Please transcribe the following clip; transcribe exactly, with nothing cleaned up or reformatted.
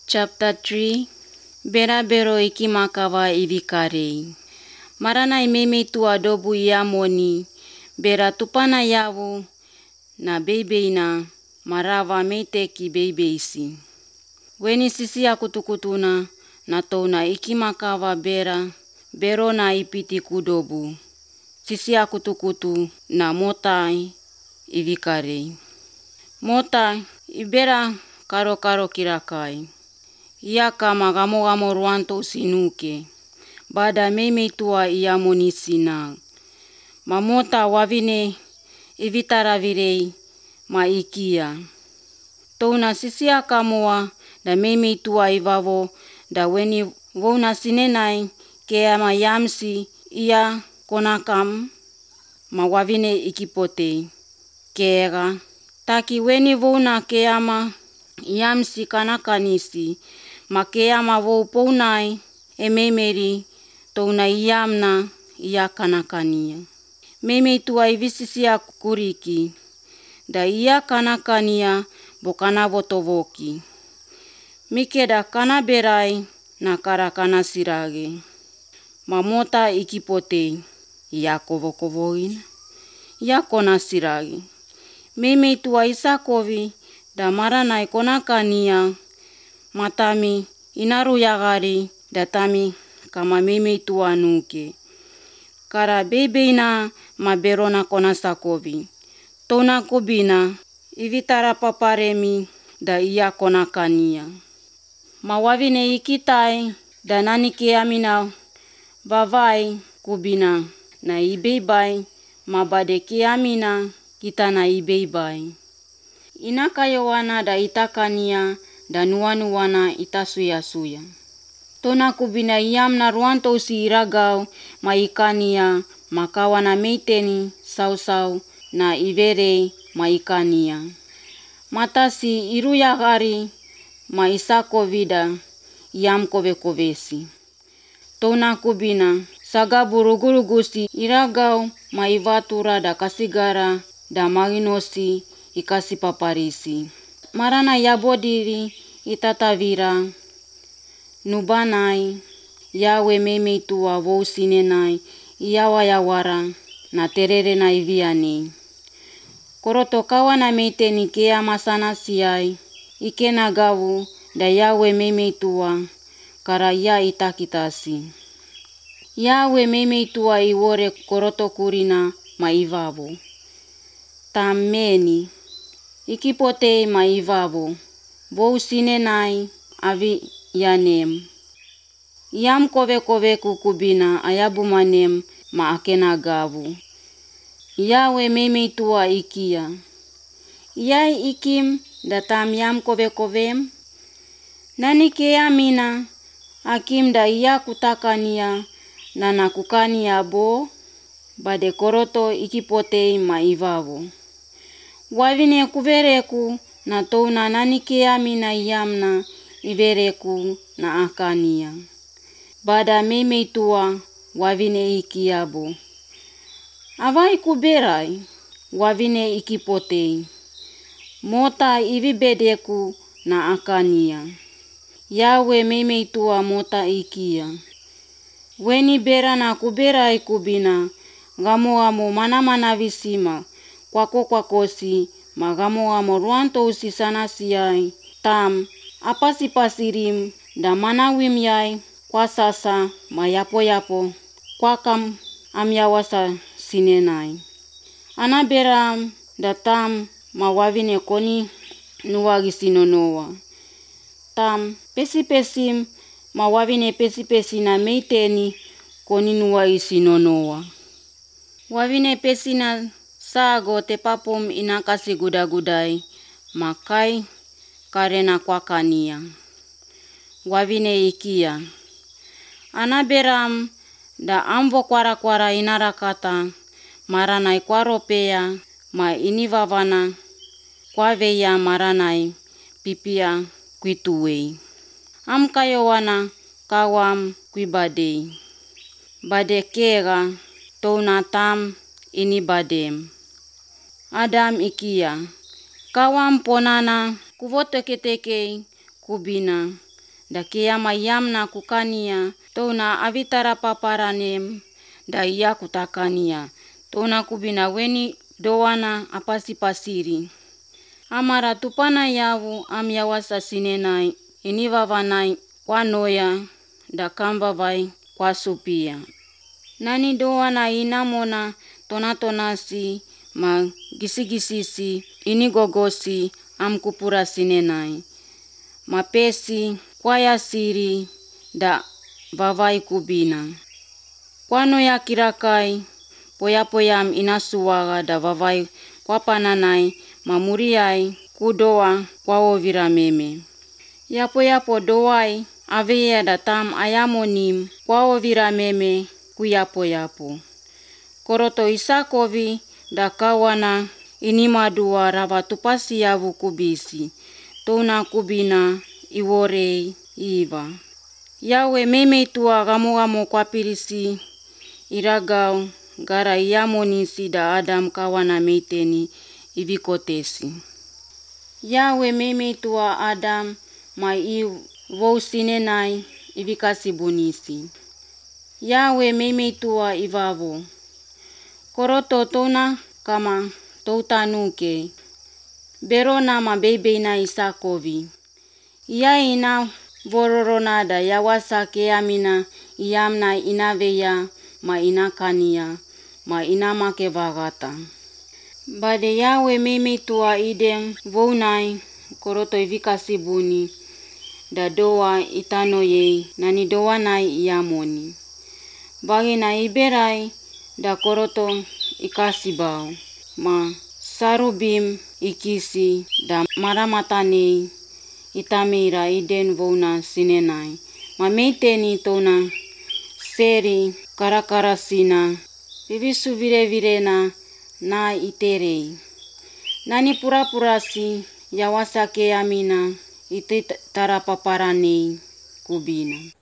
Chapter three. Bera bero iki makawa ivikarei. Maranai meme tua dobu iamoni. Bera tupana yavu na beibeina marava meiteki beibeisi. Weni sisi akutukutuna na touna iki makawa bera bero na ipiti kudobu. Sisi akutukutu na motai ivikarei. Motai ibera karo karo kirakai. Ia kama gamo gamo ruanto sinuke. Bada meme tua iamoni sina. Mamota wavine ivitaravirei ma ikia. Touna sisia kamua da meme tua ivavo da weni vona sinenai kea ma yamsi ia konakam ma wavine ikipote. Kega taki weni vona keama yamsi kanakanisi ma keama vou pounai ememeri touna iamna ia kanakania. Meme tua ivisisia kuriki da ia kanakania bokana votovoki. Mikeda kana berai na karakana sirage. Mamota ikipote ia kovokovoina. Ia kona sirage. Meme tua isakovi da maranai konakania matami inaru yagari datami kama meme tua nuke. Kara bebeina ma berona kona sakovi. Tona kubina ivitara paparemi da ia konakania. Ma wavine ikitai da nani keamina vavai kubina na ibeibai ma bade keamina kita na ibeibai. Inakayowana da itakania da nuanuana itasuya suya. Tona kubina iamna ruanto si iragau ma ikania makawana meiteni sau sau na ivere ma ikania. Matasi iruyagari ma isakovida iam kove kovesi. Tona kubina sagaburugurugusi iragau ma ivatura da kasigara da maginosi ikasi paparisi. Marana yabodiri itatavira nubanai yawe meme tua vou sinenai iawa yawara na terere na iviani. Koroto kawana meiteni kea masana siai ikena gavu da yawe meme tua kara ia itakitasi. Yawe meme tua iwore koroto kurina ma ivavo. Tameni ikipote ma ivavo. Vou sinenai avi yanem. Iam kove kove kukubina ayabumanem ma akena gavu. Yawe meme tua ikia. Iai ikim datam yam kove kovem. Nani keamina akim da ia kutakania nana kukania bo bade koroto ikipote ma ivavo. Wavine kuvereku na touna nani keamina iamna ivereku na akania. Bada meme tua wavine ikiabo. Avai kuberai wavine ikipotei. Mota ivibedeku na akania. Yawe meme tua mota ikia. Weni bera na kuberai kubina gamo amo mana mana visima kwako kwakosi ma gamo amo ruanto usi sana siai tam apasi pasirim da mana wim yai kwa sasa ma yapo yapo kwa kam amyawasa sinenai. Anaberam da tam ma wavine koni nuwagi sinonoa. Tam pesi pesim ma wavine pesi pesi na meiteni koni nuwagi sinonoa. Wavine pesi na sago te papum inakasi gudagudai makai karena kwa kania. Wavine ikia. Anaberam da amvo kwara kwara inarakata maranai kwaropea ma inivavana kwa veia maranai pipia kuituwei. Amkayowana kawam kuibadei. Bade kega touna tam inibadem. Adam ikia. Kawam ponana kuvoteketeke kubina da keama yamna kukania, tona avitara paparanem, da iya kutakania. Tona kubina weni doana apasi pasiri. Amara tupana yavu am yawasa sinenai, inivavanai kwa noya, da kambavai kwa supia. Nani doana inamona tonatonasi, ma gisi-gisisi, ini gogosi am kupura sinenai. Mapesi kwa yasiri, da vavai kubina. Kwa noya kirakai, poya-poyam inasuwaga da vavai kwa pananai, mamuriai kudoa kwa ovira meme. Yapo-yapo doai, aveya da tam ayamonim, kwa ovira meme kuyapo-yapo. Koroto isakovi da kawana inimadua rava tupasi yavu kubisi. Tona kubina iworei iva. Yawe meme tua gamu-gamu kwa pirisi, iragau gara iamonisi da Adam kawana meiteni ivikotesi. Yawe meme tua Adam ma i vou sinenai ivikasi bunisi. Yawe meme tua ivavo. Koroto tona kama toutanuke. Berona ma bebeina isakovi. Ia ina vororona da yawasa keamina iamna inaveya ma inakania ma inamake vagata. Bade Yawe meme tua idem vounai koroto ivikasi buni da doa itanoyei nani doanai iamoni. Bagina iberai da koroto ikasibau ma sarubim ikisi da maramatanei itameira iden vouna sinenai. Ma meiteni tona seri karakarasina vivisu vire-virena na iterei. Nani pura-purasi yawasa keamina iti tarapaparanei kubina.